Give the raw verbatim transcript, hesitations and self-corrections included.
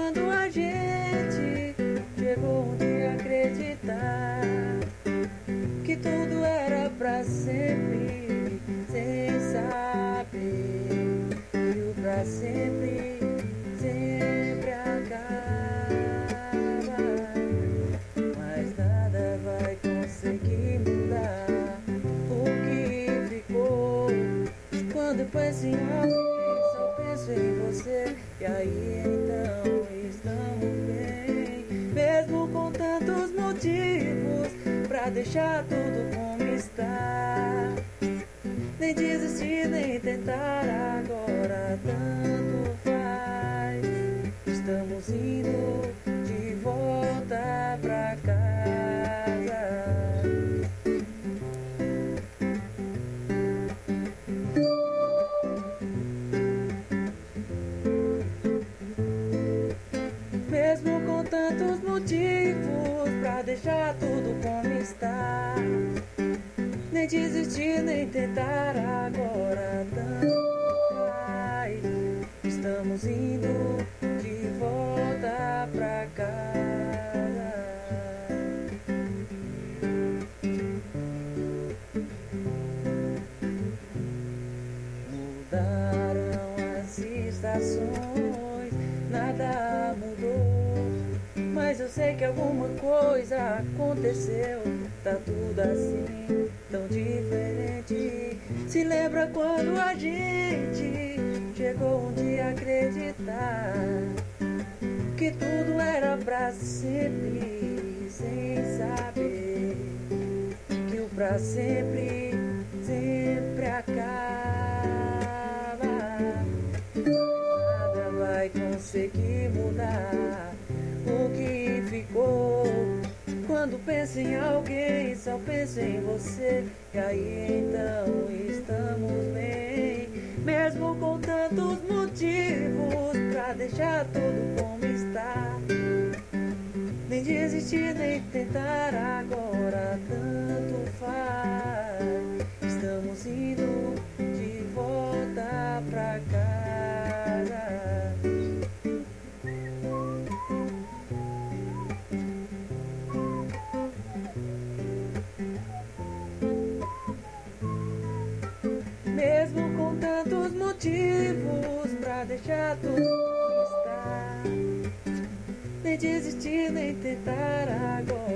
quando a gente chegou um dia a acreditar que tudo era pra sempre, sem saber que o pra sempre sempre acaba. Mas nada vai conseguir mudar o que ficou. Quando eu penso em alguém, só penso em você. E aí então estamos bem, mesmo com tantos motivos pra deixar tudo como está. Nem desistir, nem tentar agora, tanto faz. Estamos indo de volta pra casa. Mesmo com tantos motivos pra deixar tudo como está. Nem desistir, nem tentar agora, tanto faz. Estamos indo de volta pra casa. Mudaram as estações, nada mudou, mas eu sei que alguma coisa aconteceu. Tá tudo assim, tão diferente. Se lembra quando a gente chegou um dia a acreditar que tudo era pra sempre, sem saber que o pra sempre sempre acaba. Nada vai conseguir mudar o que ficou. Quando penso em alguém, só penso em você. E aí então estamos bem, mesmo com tantos motivos pra deixar tudo como está. Nem desistir, nem tentar agora, tanto faz. Estamos indo de volta pra casa. Mesmo com tantos motivos pra deixar tudo como está. Nem desistir, nem tentar agora.